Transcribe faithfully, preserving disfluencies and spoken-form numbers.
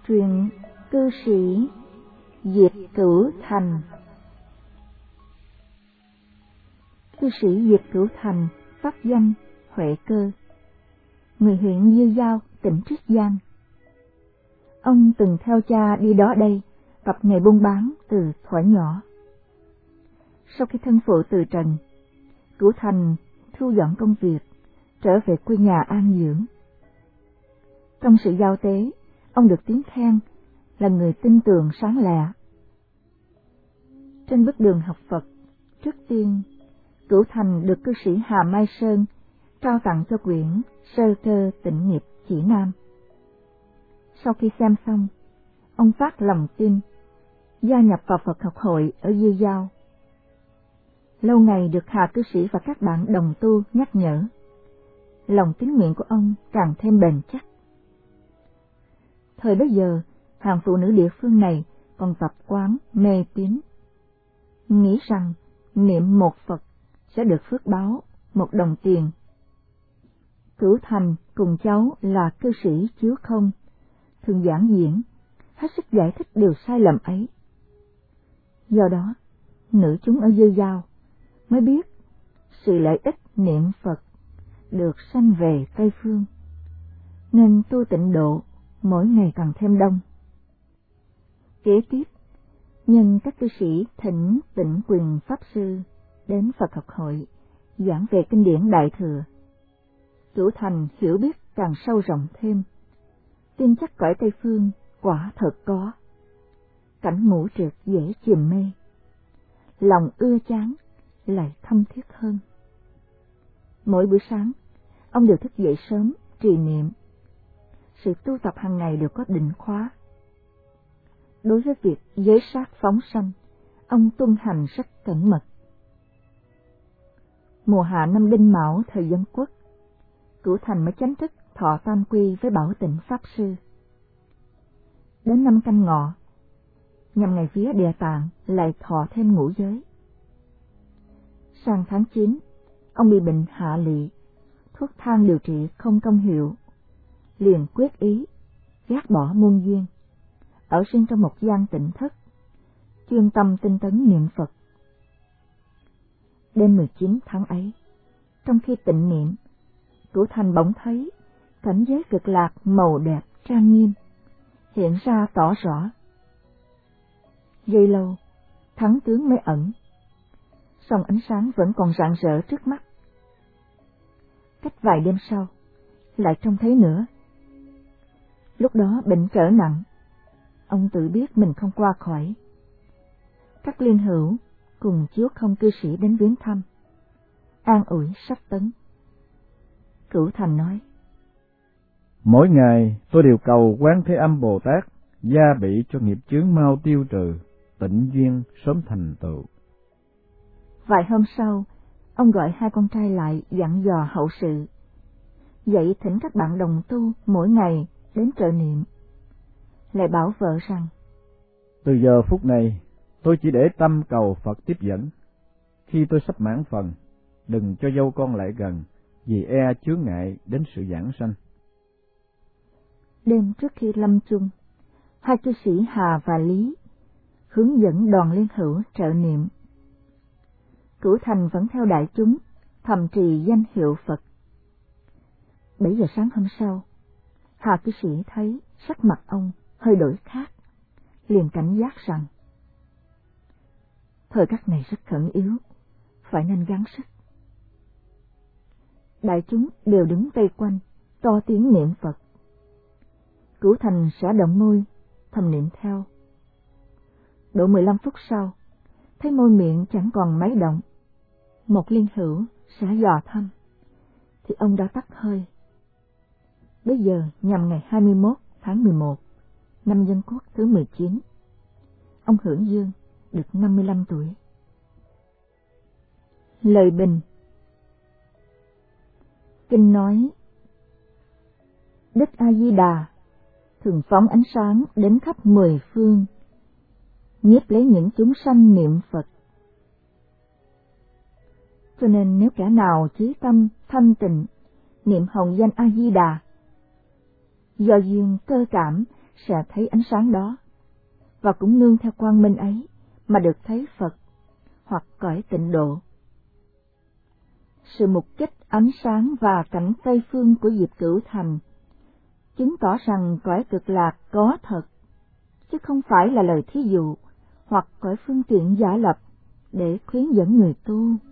Truyện cư sĩ Diệp Cửu Thành. Cư sĩ Diệp Cửu Thành pháp danh Huệ Cơ, người huyện Dư Giao, tỉnh Triết Giang. Ông từng theo cha đi đó đây, tập nghề buôn bán từ thuở nhỏ. Sau khi thân phụ từ trần, Cửu Thành thu dọn công việc, trở về quê nhà an dưỡng. Trong sự giao tế, ông được tiếng khen là người tin tưởng sáng lạ. Trên bước đường học Phật, trước tiên, Cửu Thành được cư sĩ Hà Mai Sơn trao tặng cho quyển Sơ Cơ Tịnh Nghiệp Chỉ Nam. Sau khi xem xong, ông phát lòng tin, gia nhập vào Phật học hội ở Dư Giao. Lâu ngày được Hà cư sĩ và các bạn đồng tu nhắc nhở, lòng tín nguyện của ông càng thêm bền chắc. Thời bấy giờ, hàng phụ nữ địa phương này còn tập quán mê tín, nghĩ rằng niệm một Phật sẽ được phước báo một đồng tiền. Cửu Thành cùng cháu là cư sĩ Chiếu Không thường giảng diễn, hết sức giải thích điều sai lầm ấy. Do đó, nữ chúng ở Dư Giao mới biết sự lợi ích niệm Phật được sanh về Tây Phương, nên tu tịnh độ mỗi ngày càng thêm đông. Kế tiếp, nhân các cư sĩ thỉnh Tịnh Quyền Pháp Sư đến Phật học hội giảng về kinh điển Đại Thừa. Cửu Thành hiểu biết càng sâu rộng thêm, tin chắc cõi Tây Phương quả thật có. Cảnh ngũ trượt dễ chìm mê, lòng ưa chán lại thâm thiết hơn. Mỗi buổi sáng, ông đều thức dậy sớm trì niệm. Sự tu tập hàng ngày đều có định khóa. Đối với việc giới sát phóng sanh, ông tuân hành rất cẩn mật. Mùa hạ năm Đinh Mão thời Dân Quốc, Cửu Thành mới chánh thức thọ tam quy với Bảo Tịnh Pháp Sư. Đến năm Canh Ngọ, nhằm ngày vía Địa Tạng, lại thọ thêm ngũ giới. Sang tháng chín, ông bị bệnh hạ lị, thuốc thang điều trị không công hiệu, liền quyết ý gác bỏ muôn duyên, ở riêng trong một gian tịnh thất, chuyên tâm tinh tấn niệm Phật. Đêm mười chín tháng ấy, trong khi tịnh niệm, Cửu Thành bỗng thấy cảnh giới cực lạc màu đẹp trang nghiêm hiện ra tỏ rõ. Giây lâu, thắng tướng mới ẩn, song ánh sáng vẫn còn rạng rỡ trước mắt. Cách vài đêm sau, lại trông thấy nữa. Lúc đó bệnh trở nặng, ông tự biết mình không qua khỏi. Các liên hữu cùng Chiếu Không cư sĩ đến viếng thăm, an ủi sách tấn. Cửu Thành nói: Mỗi ngày tôi đều cầu Quán Thế Âm Bồ Tát gia bị cho nghiệp chướng mau tiêu trừ, tịnh duyên sớm thành tựu. Vài hôm sau, ông gọi hai con trai lại dặn dò hậu sự, dạy thỉnh các bạn đồng tu mỗi ngày đến trợ niệm. Lại bảo vợ rằng: Từ giờ phút này, tôi chỉ để tâm cầu Phật tiếp dẫn. Khi tôi sắp mãn phần, đừng cho dâu con lại gần, vì e chướng ngại đến sự giảng sanh. Đêm trước khi lâm chung, hai cư sĩ Hà và Lý hướng dẫn đoàn liên hữu trợ niệm. Cửu Thành vẫn theo đại chúng thầm trì danh hiệu Phật. Bảy giờ sáng hôm sau, Hà cư sĩ thấy sắc mặt ông hơi đổi khác, liền cảnh giác rằng thời khắc này rất khẩn yếu, phải nên gắng sức. Đại chúng đều đứng vây quanh, to tiếng niệm Phật. Cửu Thành xả động môi, thầm niệm theo. Độ mười lăm phút sau, thấy môi miệng chẳng còn mấy động. Một liên hữu xả dò thăm, thì ông đã tắt hơi. Bây giờ nhằm ngày hai mươi mốt tháng mười một, năm Dân Quốc thứ mười chín, ông hưởng dương được năm mươi lăm tuổi. Lời bình. Kinh nói: Đức A Di Đà thường phóng ánh sáng đến khắp mười phương, nhiếp lấy những chúng sanh niệm Phật. Cho nên nếu kẻ nào chí tâm thanh tịnh niệm hồng danh A Di Đà, do duyên cơ cảm sẽ thấy ánh sáng đó, và cũng nương theo quang minh ấy mà được thấy Phật hoặc cõi tịnh độ. Sự mục kích ánh sáng và cảnh Tây phương của Diệp Cửu Thành chứng tỏ rằng cõi cực lạc có thật, chứ không phải là lời thí dụ hoặc cõi phương tiện giả lập để khuyến dẫn người tu.